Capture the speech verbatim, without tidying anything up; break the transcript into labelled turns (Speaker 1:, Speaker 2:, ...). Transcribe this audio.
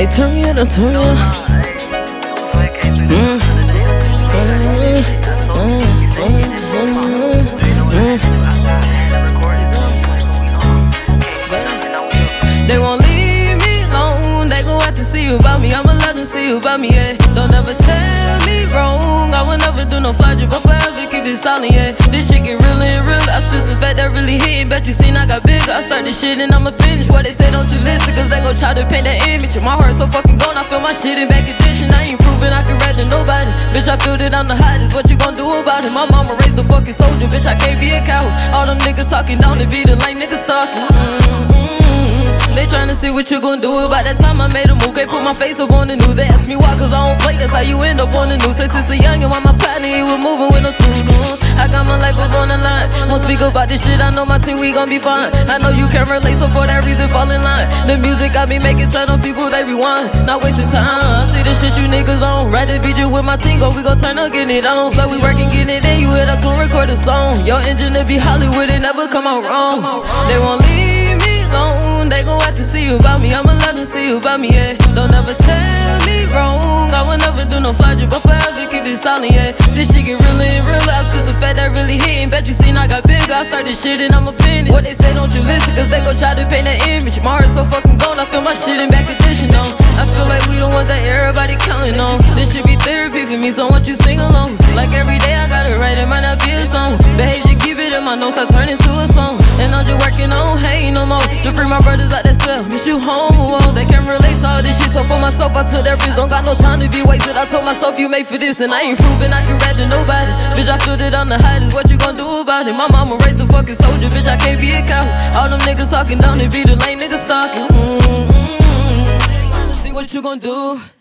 Speaker 1: Hey, turn me up, turn me up. Mm. They won't leave me alone. They go out to see you about me. I'ma let them see you about me, yeah. Don't ever tell me wrong. I will never do no fly drip, but forever keep it solid, yeah. This shit get real and real. I spit some fat that really hitting. Bet you seen I got bigger. I start this shit and I'ma finish. What they say, don't you listen, cause they gon' try to paint that image. And my heart so fucking gone, I feel my shit in back edition. I ain't proving I can rap to nobody. Bitch, I feel that I'm the hottest. What you gon' do about it? My mama raised a fucking soldier. Bitch, I can't be a coward. All them niggas talking down to be the like niggas stalking. Mm-hmm. They tryna see what you gon' do about that time I made a move. Can't put my face up on the news. They ask me why, cause I don't play. That's how you end up on the news. Say since a youngin', while my partner, he was moving with no tools. I got my life up on the line. Won't speak about this shit, I know my team, we gon' be fine. I know you can relate, so for that reason, fall in line. The music got me making turn on people, they rewind. Not wasting time, see the shit you niggas on. Rather beat you with my team, go, we gon' turn up, getting it on. Like we working, getting it in, you hit up to record a song. Your engine to be Hollywood, it never come out wrong. They won't leave me alone. They go out to see you about me, I'ma let them see you about me, yeah. Don't ever tell me wrong. I will never do no fly drip, but forever keep it solid, yeah. This shit get real and real. I spit some fat that really hitting. Bet you seen I got bigger. I start this shit and I'ma finish. What they say, don't you listen, cause they gon' try to paint that image. My heart so fucking gone, I feel my shit in back edition, though. I feel like we the ones that everybody counting on. This should be therapy for me, so won't you sing along? Like every day I gotta write, it might not be a song. Behavior, keep it in my notes, I turn into a song. And I'm just working on, hey, no more. To free my brothers out that cell, miss you home, oh. They can relate to all this shit, so for myself I took that risk. Don't got no time to be wasted, I told myself you made for this. And I ain't proving I can rap to nobody. Bitch, I feel that I'm the hottest, what you gon' do about it? My mama raised a fucking soldier, bitch, I can't be a coward. All them niggas talking down, they be the lame niggas stalking. Mm-hmm. See what you gon' do.